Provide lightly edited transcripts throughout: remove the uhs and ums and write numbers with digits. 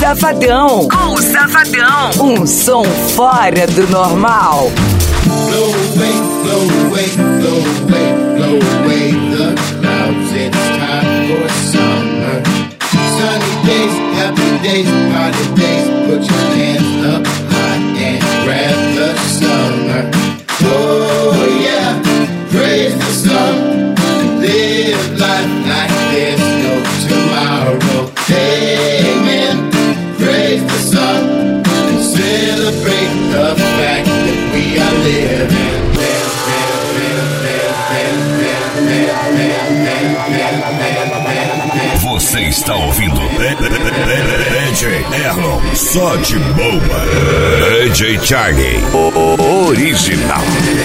Safadão. Com o Safadão. Um som fora do normal. Blow away, blow away, blow away, blow away the clouds. It's time for summer. Sunny days, happy days, party days. Put your hands up high and grab the summer. Oh yeah, praise the sun. Live life like there's no tomorrow. Amen. Praise the sun and celebrate the fact that we are living. Você está ouvindo DJ Erlon, só de boa. DJ Charlie, o original.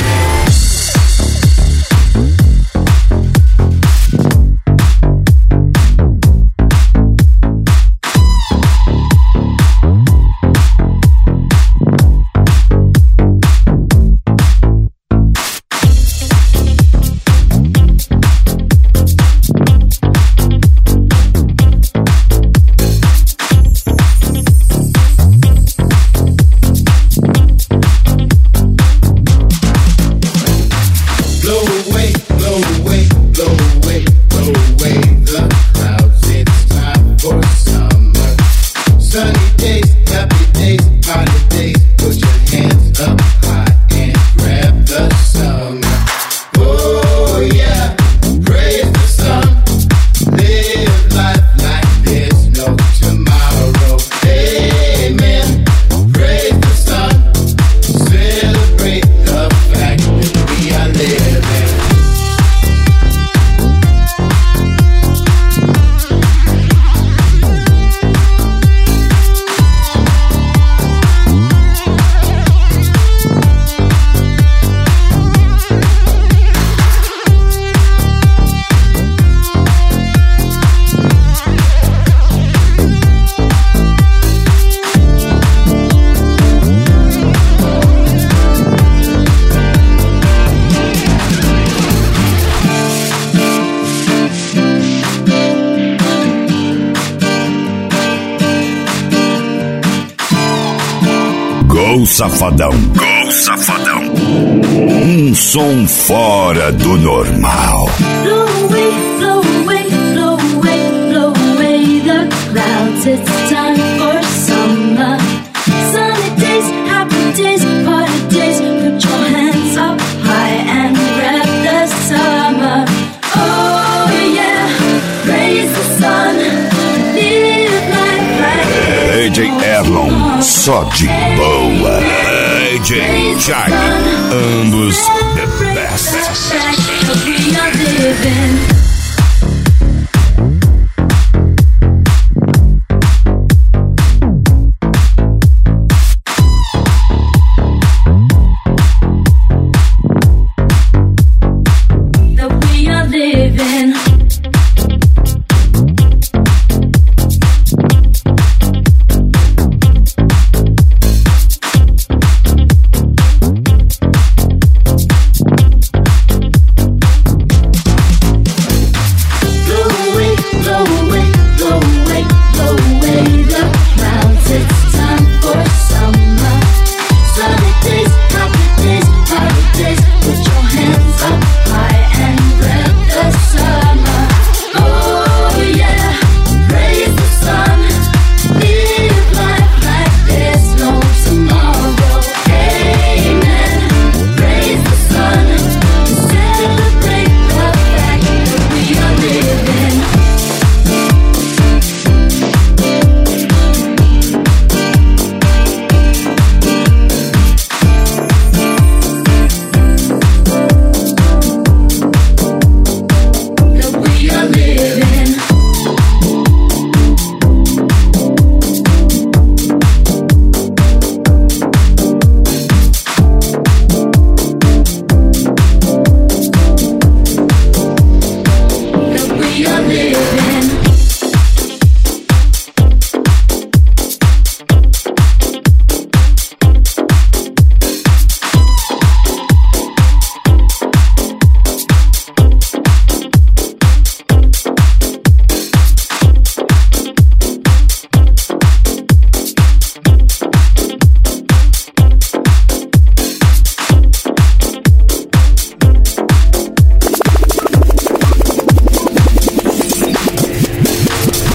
Go Safadão, Go Safadão. Um som fora do normal. Blow away, blow away, blow away, blow away the clouds. It's time for summer. Sunny days, happy days, party days. Put your hands up high and grab the summer. Oh yeah, praise the sun. Live life like DJ Erlon, só de boa. DJ Charlie, ambos the best. we are living.